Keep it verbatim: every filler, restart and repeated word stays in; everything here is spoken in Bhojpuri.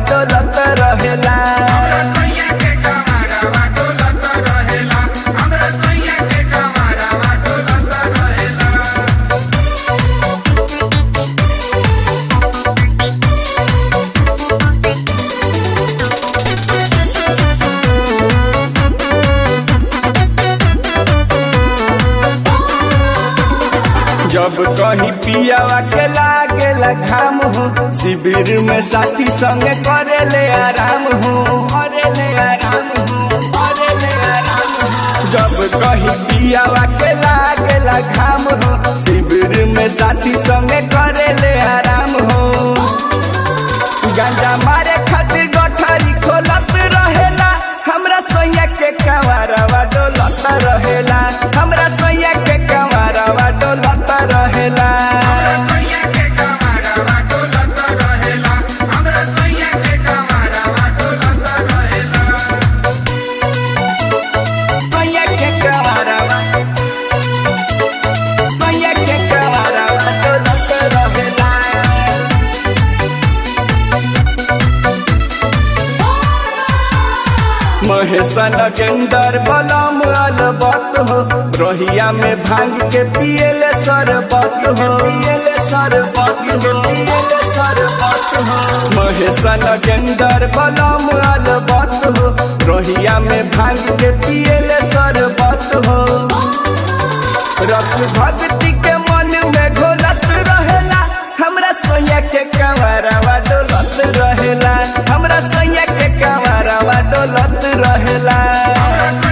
डोलत रहेला। जब कहीं पियावा के लागेला घाम हो, शिविर में साथी संगे करेले आराम हो, करेले आराम हो, करेले आराम हो। जब कहीं पियावा के लागेला घाम हो, शिविर में साथी संगे करेले आराम हो। गांजा मारे खातिर गठरी खोलत रहेला, हमरा सैया के कंवरवा डोलत रहेला, हमरा सैया के कंवरवा डोलत रहेला। सैया के कंवरवा, सैया के कंवरवा डोलत रहेला। महेशन गेंदर बलम अलबत हो, रोहिया में भांग के पियले सरबत हो, पियले सरबत हो, पियले सरबत हो। महेशन गेंदर बलम अलबत हो, रोहिया में भांग के पियले सरबत हो। रस भक्ति के मन में घोलत रहेला, हमरा सैया के कंवरवा डोलत रहेला, हमरा सैया के कंवरवा डोलत रहेला।